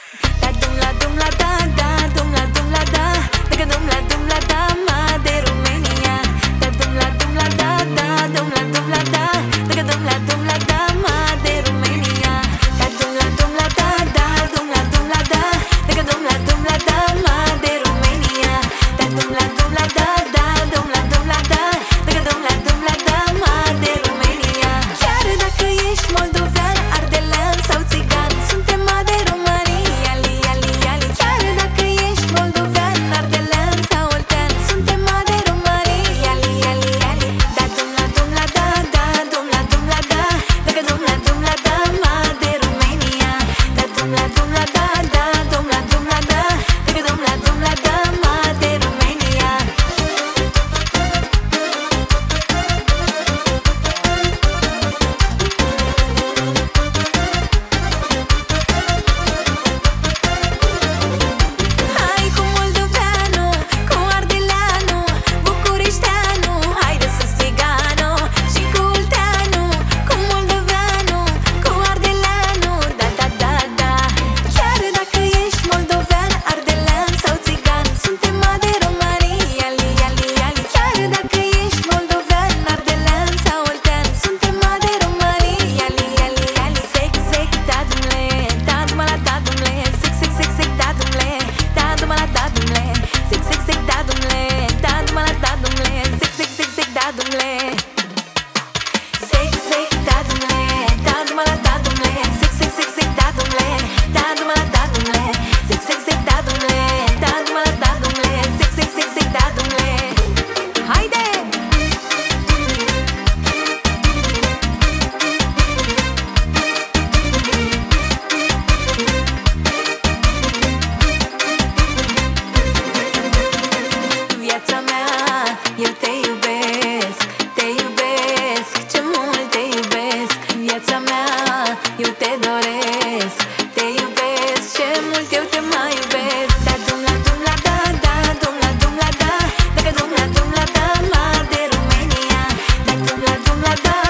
Da dum la dum la da, da dum la dum la da, dacă dum la da, ma de România. Da dum la da, da dum la da, dacă dum la da, ma de România. Da dum la da, da dum la da, dacă dum la da, ma de România. Da dum la da, da dum la da, dacă dum la da, ma de România. Chiar dacă ești moldovean, ardelean sau țigan, suntem ma de România, ali, ali, ali. Chiar dacă ești moldovean, ardelean sau oltean, suntem ma de România, ali, ali, ali. Da dum la da, da dum la da, dacă dum la da, ma de România. Da dum la da, da dum la da, dacă dum la da, ma de România. Hai cu moldoveanu, cu ardeleanu, bucureșteanu, haide sus țiganu. Și cu olteanu, cu moldoveanu, cu ardeleanu, da, da, da, da. Chiar dacă ești moldovean, ardelean sau țigan, suntem ma de România, ali, ali, ali. Chiar dacă ești moldovean, ardelean sau oltean, suntem ma de România, ali, ali, ali. Sec, sec, da dumle, da dum la da dumle, sec, sec, sec, sec, da dumle, da dum la da dumle, sec, sec, sec, da dumle, da dum la da dumle, sec, sec, sec, sec, da dumle. Sec, sec, da dumle, da dum la da dumle, sec, sec, sec, sec, da dumle, da dum la da dumle, sec, sec, sec, da dumle, da dum la da dumle, sec, sec, sec, sec, da dumle. Haide! Viața mea, eu te iubesc, ce mult te iubesc. Viața mea, eu te doresc, te iubesc, ce mult eu te mai iubesc. Da dum la da, da dum la da, dacă dum la da, ma de România. Da dum la da,